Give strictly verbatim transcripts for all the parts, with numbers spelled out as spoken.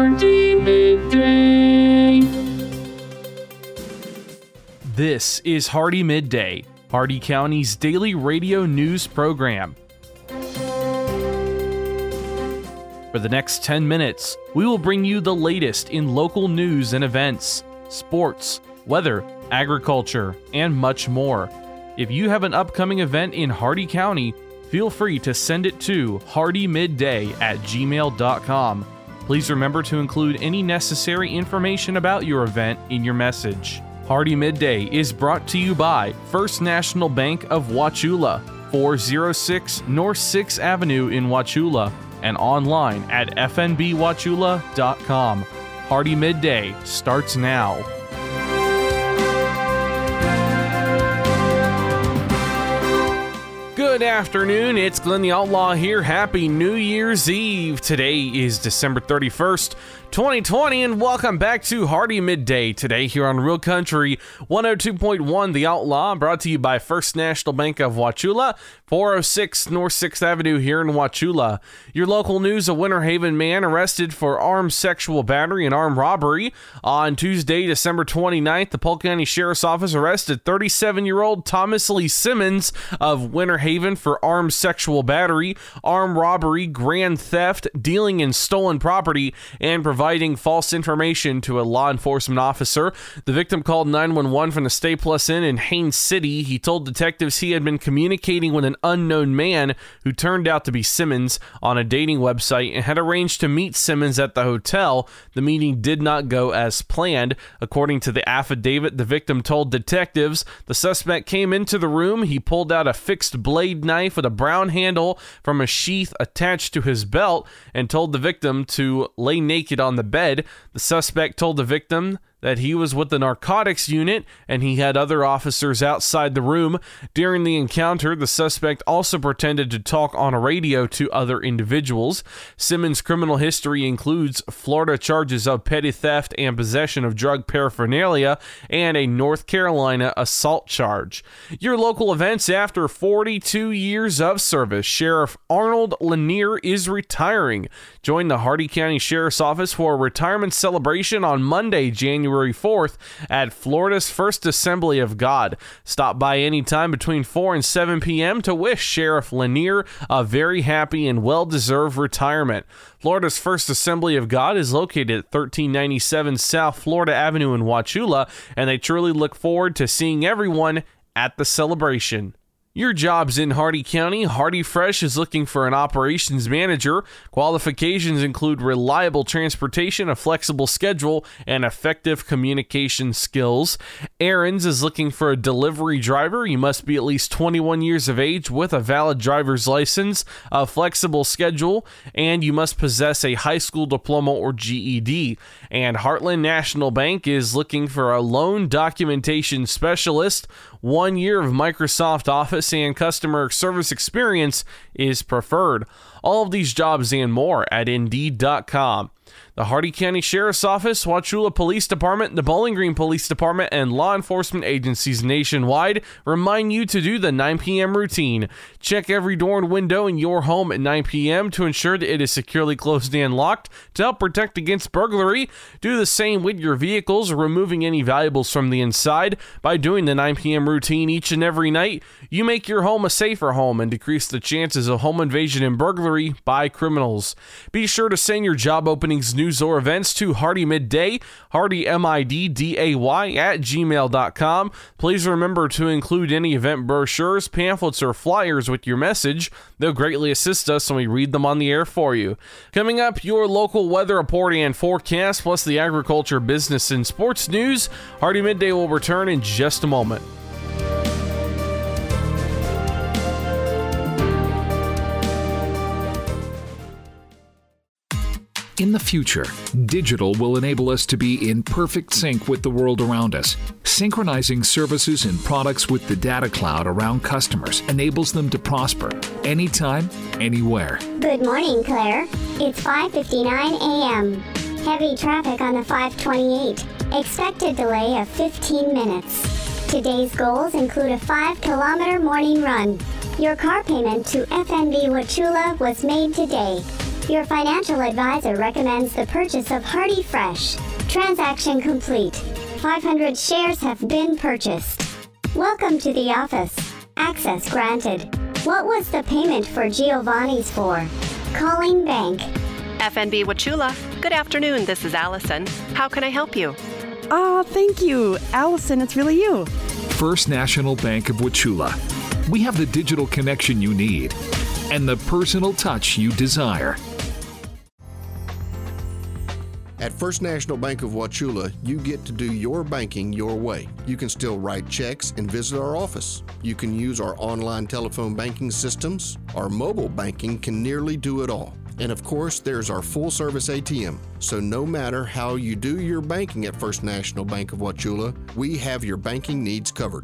Hardy Midday. This is Hardy Midday, Hardy County's daily radio news program. For the next ten minutes, we will bring you the latest in local news and events, sports, weather, agriculture, and much more. If you have an upcoming event in Hardy County, feel free to send it to hardymidday at gmail dot com. Please remember to include any necessary information about your event in your message. Hardy Midday is brought to you by First National Bank of Wauchula, four oh six North sixth Avenue in Wauchula, and online at f n b wauchula dot com. Hardy Midday starts now. Good afternoon, it's Glenn the Outlaw here. Happy New Year's Eve. Today is December thirty-first, twenty twenty, and welcome back to Hardy Midday. Today here on Real Country one oh two point one The Outlaw, brought to you by First National Bank of Wauchula, four oh six North sixth Avenue here in Wauchula. Your local news: a Winter Haven man arrested for armed sexual battery and armed robbery. On Tuesday, December twenty-ninth, the Polk County Sheriff's Office arrested thirty-seven-year-old Thomas Lee Simmons of Winter Haven for armed sexual battery, armed robbery, grand theft, dealing in stolen property, and providing false information to a law enforcement officer. The victim called nine one one from the Stay Plus Inn in Haines City. He told detectives he had been communicating with an unknown man who turned out to be Simmons on a dating website and had arranged to meet Simmons at the hotel. The meeting did not go as planned. According to the affidavit, the victim told detectives the suspect came into the room. He pulled out a fixed blade knife with a brown handle from a sheath attached to his belt and told the victim to lay naked on the bed. The suspect told the victim that he was with the narcotics unit and he had other officers outside the room. During the encounter, the suspect also pretended to talk on a radio to other individuals. Simmons' criminal history includes Florida charges of petty theft and possession of drug paraphernalia and a North Carolina assault charge. Your local events: after forty-two years of service, Sheriff Arnold Lanier is retiring. Join the Hardy County Sheriff's Office for a retirement celebration on Monday, January fourth at Florida's First Assembly of God. Stop by anytime between four and seven p.m. to wish Sheriff Lanier a very happy and well-deserved retirement. Florida's First Assembly of God is located at thirteen ninety-seven South Florida Avenue in Wauchula, and they truly look forward to seeing everyone at the celebration. Your jobs in Hardy County. Hardy Fresh is looking for an operations manager. Qualifications include reliable transportation, a flexible schedule, and effective communication skills. Aaron's is looking for a delivery driver. You must be at least twenty-one years of age with a valid driver's license, a flexible schedule, and you must possess a high school diploma or G E D. And Heartland National Bank is looking for a loan documentation specialist. One year of Microsoft Office and customer service experience is preferred. All of these jobs and more at indeed dot com. The Hardy County Sheriff's Office, Wauchula Police Department, the Bowling Green Police Department, and law enforcement agencies nationwide remind you to do the nine p.m. routine. Check every door and window in your home at nine p.m. to ensure that it is securely closed and locked to help protect against burglary. Do the same with your vehicles, removing any valuables from the inside. By doing the nine p.m. routine each and every night, you make your home a safer home and decrease the chances of home invasion and burglary by criminals. Be sure to send your job openings, news, or events to Hardy Midday, Hardy M I D D A Y at gmail dot com. Please remember to include any event brochures, pamphlets, or flyers with your message. They'll greatly assist us when we read them on the air for you. Coming up, your local weather report and forecast, plus the agriculture, business, and sports news. Hardy Midday will return in just a moment. In the future, digital will enable us to be in perfect sync with the world around us. Synchronizing services and products with the data cloud around customers enables them to prosper anytime, anywhere. Good morning, Claire. It's five fifty-nine a.m. Heavy traffic on the five twenty-eight. Expected delay of fifteen minutes. Today's goals include a five kilometer morning run. Your car payment to F N B Wauchula was made today. Your financial advisor recommends the purchase of Hardy Fresh. Transaction complete. five hundred shares have been purchased. Welcome to the office. Access granted. What was the payment for Giovanni's for? Calling bank. F N B Wauchula. Good afternoon, this is Allison. How can I help you? Ah, thank you. Allison, it's really you. First National Bank of Wauchula. We have the digital connection you need and the personal touch you desire. At First National Bank of Wauchula, you get to do your banking your way. You can still write checks and visit our office. You can use our online telephone banking systems. Our mobile banking can nearly do it all. And of course, there's our full-service A T M. So no matter how you do your banking at First National Bank of Wauchula, we have your banking needs covered.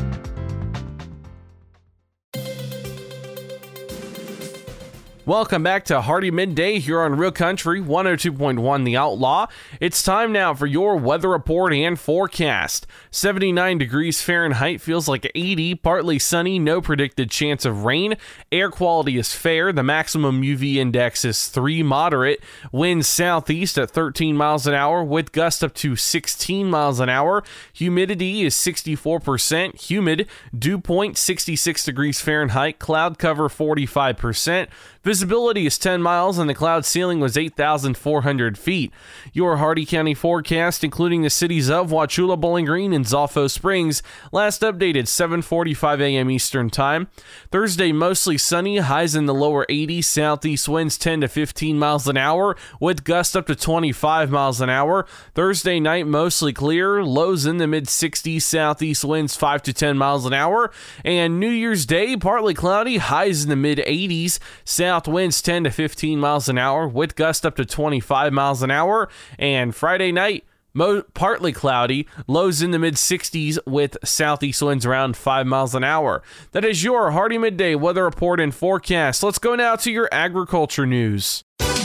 Welcome back to Hardy Midday here on Real Country one oh two point one The Outlaw. It's time now for your weather report and forecast. seventy-nine degrees Fahrenheit, feels like eighty, partly sunny, no predicted chance of rain. Air quality is fair. The maximum U V index is three, moderate. Winds southeast at thirteen miles an hour with gusts up to sixteen miles an hour. Humidity is sixty-four percent. Humid. Dew point sixty-six degrees Fahrenheit. Cloud cover forty-five percent. Visibility is ten miles and the cloud ceiling was eight thousand four hundred feet. Your Hardy County forecast, including the cities of Wauchula, Bowling Green, and Zolfo Springs, last updated seven forty-five a.m. Eastern Time. Thursday, mostly sunny, highs in the lower eighties, southeast winds ten to fifteen miles an hour, with gusts up to twenty-five miles an hour. Thursday night, mostly clear, lows in the mid-sixties, southeast winds five to ten miles an hour. And New Year's Day, partly cloudy, highs in the mid-eighties, south winds ten to fifteen miles an hour with gusts up to twenty-five miles an hour. And Friday night, mo- partly cloudy, lows in the mid-sixties with southeast winds around five miles an hour. That is your Hardy Midday weather report and forecast. Let's go now to your agriculture news.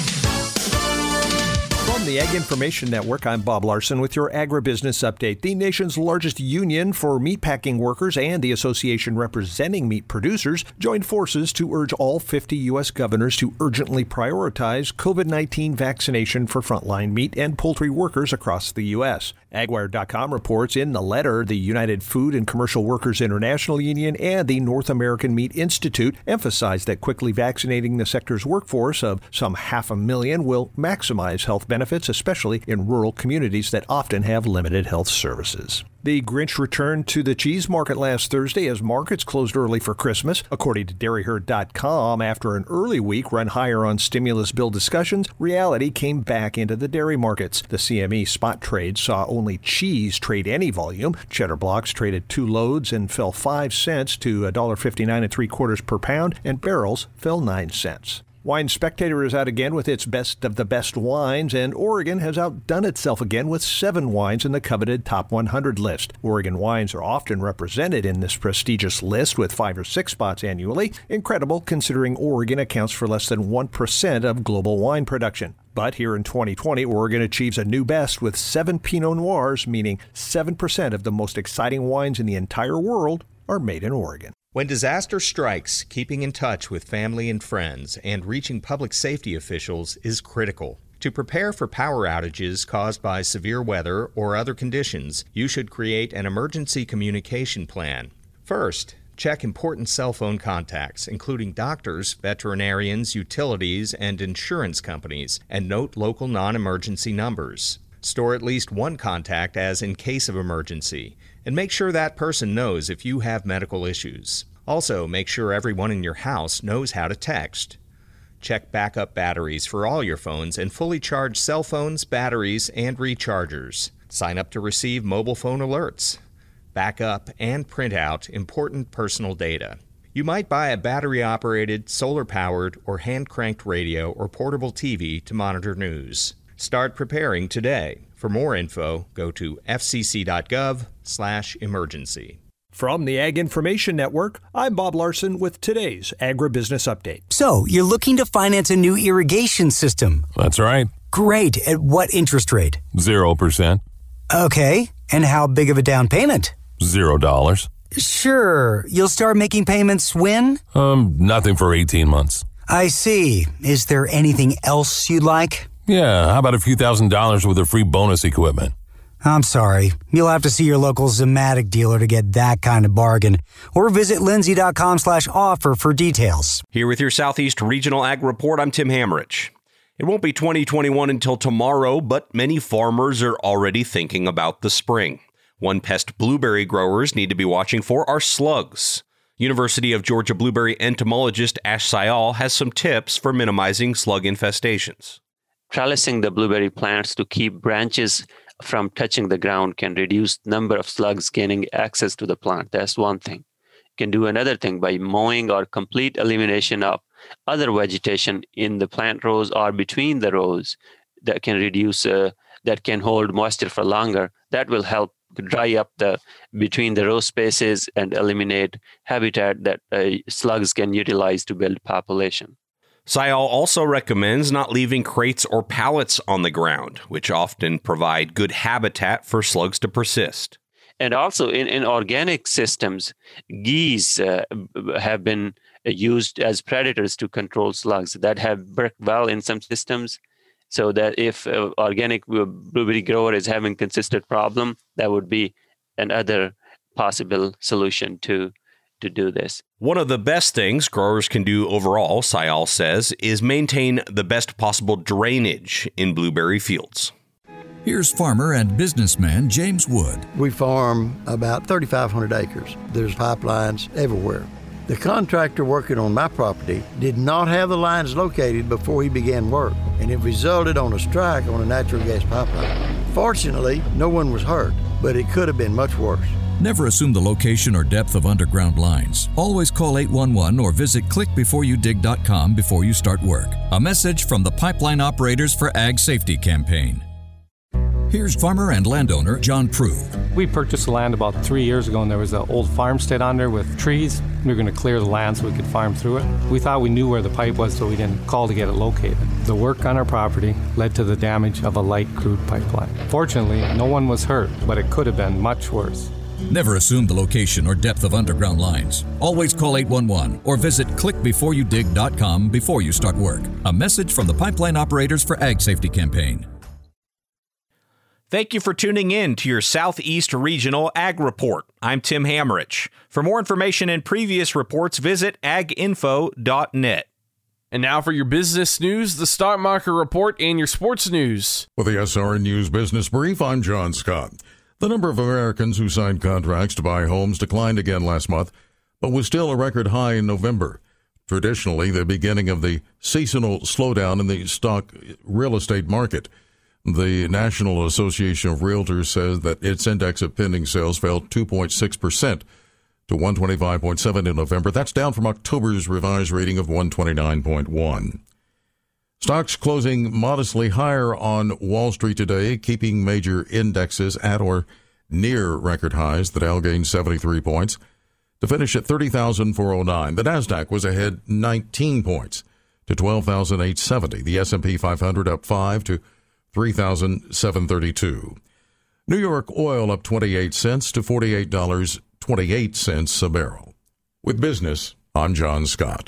From the Ag Information Network, I'm Bob Larson with your Agribusiness Update. The nation's largest union for meatpacking workers and the association representing meat producers joined forces to urge all fifty U S governors to urgently prioritize COVID nineteen vaccination for frontline meat and poultry workers across the U S. Agwire dot com reports in the letter the United Food and Commercial Workers International Union and the North American Meat Institute emphasized that quickly vaccinating the sector's workforce of some half a million will maximize health benefits, especially in rural communities that often have limited health services. The Grinch returned to the cheese market last Thursday as markets closed early for Christmas. According to Dairy Herd dot com, after an early week run higher on stimulus bill discussions, reality came back into the dairy markets. The C M E spot trade saw only cheese trade any volume. Cheddar blocks traded two loads and fell five cents to one dollar fifty-nine and three quarters per pound, and barrels fell nine cents. Wine Spectator is out again with its best of the best wines, and Oregon has outdone itself again with seven wines in the coveted Top one hundred list. Oregon wines are often represented in this prestigious list with five or six spots annually. Incredible considering Oregon accounts for less than one percent of global wine production. But here in twenty twenty, Oregon achieves a new best with seven Pinot Noirs, meaning seven percent of the most exciting wines in the entire world are made in Oregon. When disaster strikes, keeping in touch with family and friends and reaching public safety officials is critical. To prepare for power outages caused by severe weather or other conditions, you should create an emergency communication plan. First, check important cell phone contacts, including doctors, veterinarians, utilities, and insurance companies, and note local non-emergency numbers. Store at least one contact as in case of emergency, and make sure that person knows if you have medical issues. Also, make sure everyone in your house knows how to text. Check backup batteries for all your phones and fully charge cell phones, batteries, and rechargers. Sign up to receive mobile phone alerts. Back up and print out important personal data. You might buy a battery-operated, solar-powered, or hand-cranked radio or portable T V to monitor news. Start preparing today. For more info, go to f c c dot gov slash emergency. From the Ag Information Network, I'm Bob Larson with today's Agribusiness Update. So, you're looking to finance a new irrigation system? That's right. Great. At what interest rate? Zero percent. Okay. And how big of a down payment? Zero dollars. Sure. You'll start making payments when? Um, nothing for eighteen months. I see. Is there anything else you'd like? Yeah, how about a few thousand dollars worth of free bonus equipment? I'm sorry. You'll have to see your local Zematic dealer to get that kind of bargain. Or visit lindsay.com slash offer for details. Here with your Southeast Regional Ag Report, I'm Tim Hammerich. It won't be twenty twenty-one until tomorrow, but many farmers are already thinking about the spring. One pest blueberry growers need to be watching for are slugs. University of Georgia blueberry entomologist Ash Sayal has some tips for minimizing slug infestations. Trellising the blueberry plants to keep branches from touching the ground can reduce the number of slugs gaining access to the plant. That's one thing. You can do another thing by mowing or complete elimination of other vegetation in the plant rows or between the rows that can reduce, uh, that can hold moisture for longer. That will help dry up the between the row spaces and eliminate habitat that uh, slugs can utilize to build population. Sayal also recommends not leaving crates or pallets on the ground, which often provide good habitat for slugs to persist. And also in, in organic systems, geese uh, have been used as predators to control slugs that have worked well in some systems. So that if uh, organic blueberry grower is having consistent problem, that would be another possible solution to to do this. One of the best things growers can do overall, Sayal says, is maintain the best possible drainage in blueberry fields. Here's farmer and businessman James Wood. We farm about thirty-five hundred acres. There's pipelines everywhere. The contractor working on my property did not have the lines located before he began work, and it resulted on a strike on a natural gas pipeline. Fortunately, no one was hurt, but it could have been much worse. Never assume the location or depth of underground lines. Always call eight one one or visit click before you dig dot com before you start work. A message from the Pipeline Operators for Ag Safety campaign. Here's farmer and landowner John Prue. We purchased the land about three years ago, and there was an old farmstead on there with trees. We were going to clear the land so we could farm through it. We thought we knew where the pipe was, so we didn't call to get it located. The work on our property led to the damage of a light crude pipeline. Fortunately, no one was hurt, but it could have been much worse. Never assume the location or depth of underground lines. Always call eight one one or visit click before you dig dot com before you start work. A message from the Pipeline Operators for Ag Safety campaign. Thank you for tuning in to your Southeast Regional Ag Report. I'm Tim Hammerich. For more information and previous reports, visit ag info dot net. And now for your business news, the stock market report, and your sports news. With the S R N News Business Brief, I'm John Scott. The number of Americans who signed contracts to buy homes declined again last month, but was still a record high in November. Traditionally, the beginning of the seasonal slowdown in the stock real estate market. The National Association of Realtors says that its index of pending sales fell two point six percent to one twenty-five point seven in November. That's down from October's revised rating of one twenty-nine point one. Stocks closing modestly higher on Wall Street today, keeping major indexes at or near record highs. The Dow gained seventy-three points to finish at thirty thousand four hundred nine. The Nasdaq was ahead nineteen points to twelve thousand eight hundred seventy. The S and P five hundred up five to three thousand seven hundred thirty-two. New York oil up twenty-eight cents to forty-eight dollars and twenty-eight cents a barrel. With business, I'm John Scott.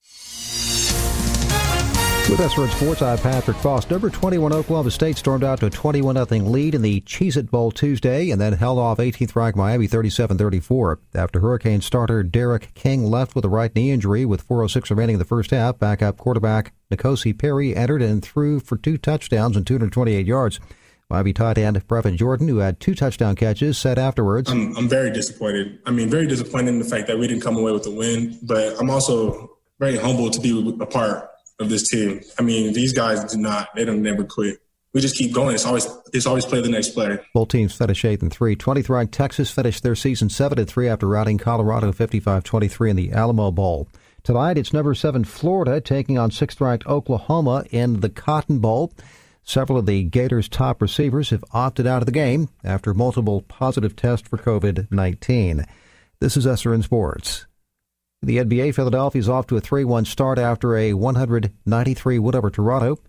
With S R N Sports, I'm Patrick Foss. Number twenty-one Oklahoma State stormed out to a twenty-one nothing lead in the Cheez-It Bowl Tuesday and then held off eighteenth ranked Miami thirty-seven thirty-four. After Hurricane starter Derek King left with a right knee injury with four oh six remaining in the first half, backup quarterback N'Kosi Perry entered and threw for two touchdowns and two hundred twenty-eight yards. Miami tight end Brevin Jordan, who had two touchdown catches, said afterwards, I'm, I'm very disappointed. I mean, very disappointed in the fact that we didn't come away with the win, but I'm also very humbled to be a part of this team. I mean, these guys do not, they don't never quit. We just keep going. It's always it's always play the next play. Both teams finished eighth and three. twentieth ranked Texas finished their season seven and three after routing Colorado fifty-five twenty-three in the Alamo Bowl. Tonight, it's number seven Florida taking on sixth ranked Oklahoma in the Cotton Bowl. Several of the Gators' top receivers have opted out of the game after multiple positive tests for covid nineteen. This is S R N Sports. The N B A, Philadelphia is off to a three one start after a one ninety-three win over Toronto.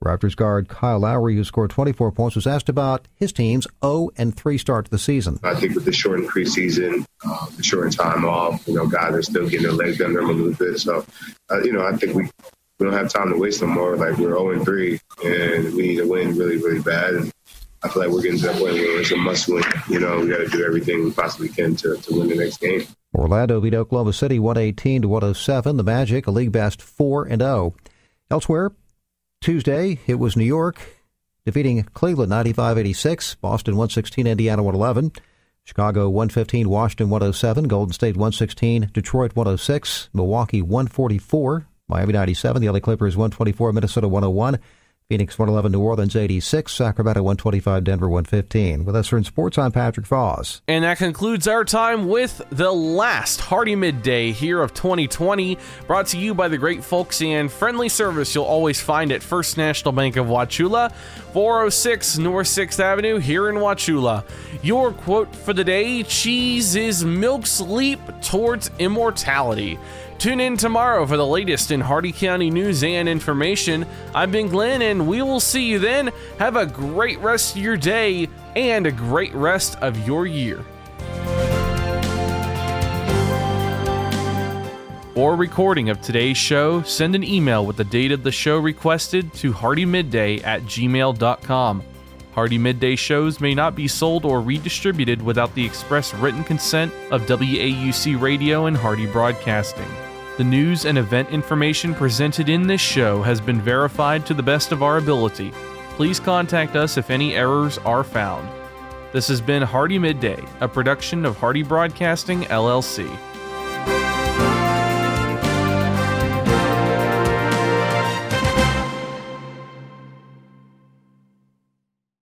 Raptors guard Kyle Lowry, who scored twenty-four points, was asked about his team's oh and three start to the season. I think with the shortened preseason, uh, the shortened time off, you know, guys are still getting their legs under them a little bit. So, uh, you know, I think we, we don't have time to waste no more. Like, we're oh and three, and we need to win really, really bad. And I feel like we're getting to that point where it's a must win. You know, we got to do everything we possibly can to, to win the next game. Orlando beat Oklahoma City one eighteen to one oh seven. The Magic, a league best four and oh. Elsewhere, Tuesday, it was New York defeating Cleveland ninety-five eighty-six, Boston one sixteen, Indiana one eleven, Chicago one fifteen, Washington one oh seven, Golden State one sixteen, Detroit one oh six, Milwaukee one forty-four, Miami ninety-seven, the L A Clippers one twenty-four, Minnesota one oh one, Phoenix one eleven, New Orleans eighty-six, Sacramento one twenty-five, Denver one fifteen. With us for In Sports, I'm Patrick Foss. And that concludes our time with the last Hardee Midday here of twenty twenty, brought to you by the great folks and friendly service you'll always find at First National Bank of Wauchula, four oh six North sixth Avenue here in Wauchula. Your quote for the day: cheese is milk's leap towards immortality. Tune in tomorrow for the latest in Hardee County news and information. I've been Glenn, and we will see you then. Have a great rest of your day and a great rest of your year. For a recording of today's show, send an email with the date of the show requested to hardymidday at gmail dot com. Hardee Midday shows may not be sold or redistributed without the express written consent of W A U C Radio and Hardee Broadcasting. The news and event information presented in this show has been verified to the best of our ability. Please contact us if any errors are found. This has been Hardee Midday, a production of Hardee Broadcasting, L L C.